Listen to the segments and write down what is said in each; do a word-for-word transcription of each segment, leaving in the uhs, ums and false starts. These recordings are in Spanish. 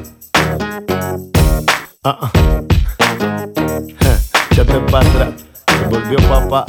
Ah, ah. Échate para atrás, se volvió papá.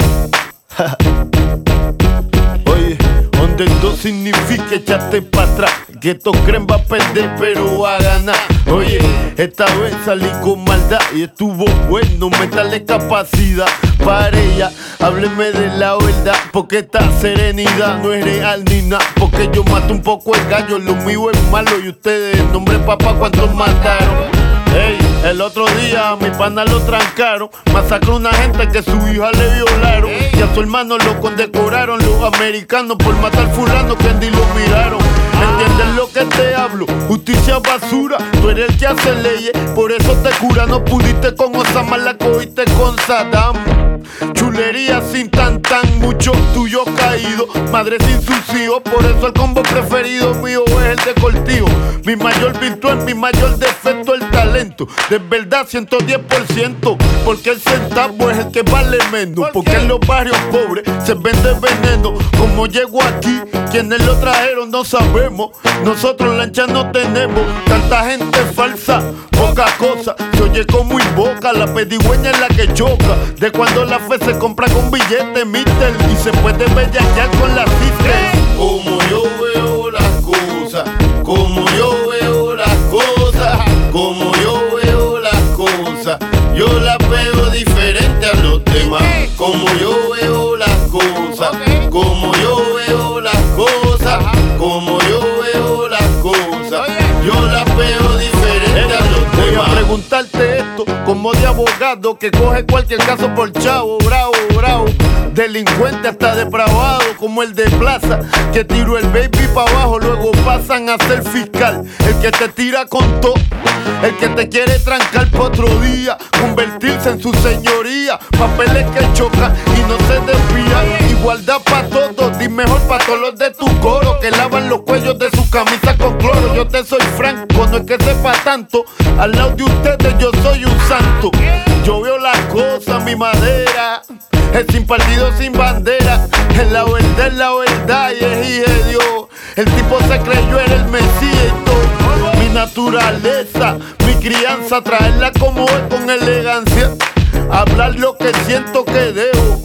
Oye, donde dos significa echarte para atrás. Que estos creen va a perder, pero va a ganar. Oye, esta vez salí con maldad y estuvo bueno meterle capacidad para ella. Hábleme de la verdad, porque esta serenidad no es real ni nada. Porque yo mato un poco el gallo, lo mío es malo. Y ustedes, nombre papá, ¿cuántos mataron? Ey, el otro día a mi pana lo trancaron. Masacró una gente que su hija le violaron. Y a su hermano lo condecoraron los americanos por matar fulano que ni lo miraron. ¿Entiendes lo que te hablo? Justicia basura, tú eres el que hace leyes, por eso te cura. No pudiste con Osama, la cogiste con Saddam. Chulería sin tan tan, muchos tuyos caídos. Madre sin sus hijos, por eso el combo preferido mío es el de Cortijo. Mi mayor virtud, mi mayor defecto, el talento. De verdad, ciento diez por ciento. Porque el centavo es el que vale menos. Porque en los barrios pobres se vende veneno. Como llego aquí, quienes lo trajeron no sabemos. Nosotros lancha no tenemos. Tanta gente falsa, poca cosa. Se oye como invoca, la pedigüeña es la que choca. De cuando la fe se compra con billetes, mister. Y se puede bellaquear con las sisters. Como yo veo las cosas, como yo veo las cosas, como yo veo las cosas, yo las veo diferente a los demás. Como yo veo las cosas, como yo veo las cosas, como yo veo las cosas, yo las veo diferente a los demás. Voy a preguntarte esto como de abogado que coge cualquier caso por chavo, bravo, bravo. Delincuente hasta depravado como el de Plaza, que tiró el baby pa' abajo, luego pasan a ser fiscal. El que te tira con todo, el que te quiere trancar pa' otro día, convertirse en su señoría. Papeles que chocan y no se desvían. Igualdad pa' todos, di mejor pa' todos los de tu coro, que lavan los cuellos de sus camisas con cloro. Yo te soy franco, no es que sepa tanto. Al lado de ustedes yo soy un santo. Yo veo las cosas, mi madera es sin partido, sin bandera. Es la verdad, es la verdad y es hija de Dios. El tipo se creyó era el Mesías y todo. Mi naturaleza, mi crianza, traerla como es con elegancia. Hablar lo que siento que debo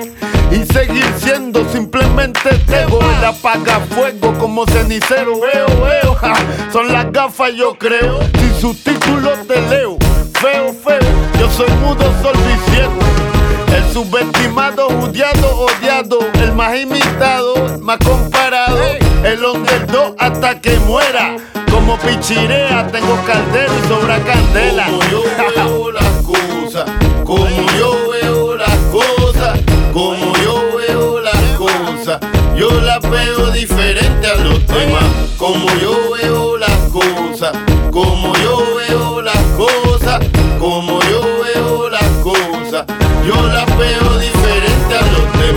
y seguir siendo simplemente tego. El apagafuego como cenicero. Veo, veo, ja, son las gafas yo creo. Sin subtítulos te leo. Feo, feo, yo soy mudo sorbiendo. El subestimado, judiado, odiado. El más imitado, el más comparado. El underdog hasta que muera. Como pichirea, tengo caldero y sobra candela. Como yo veo las cosas, como yo veo las cosas, como yo veo las cosas, yo las veo diferente a los demás. Como yo veo las cosas, como yo veo las cosas, como yo veo las cosas, yo las veo diferente a los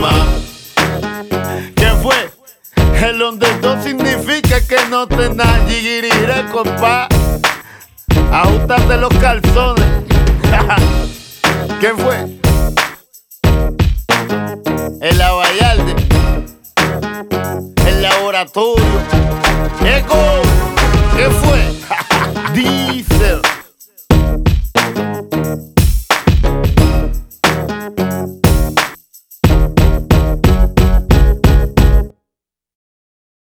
demás. ¿Qué fue? El underdog significa que no te da jiguirire, compa. Ajustate los calzones. ¿Qué fue? El Lavallarde, el laboratorio. ¡Eco! ¿Qué fue?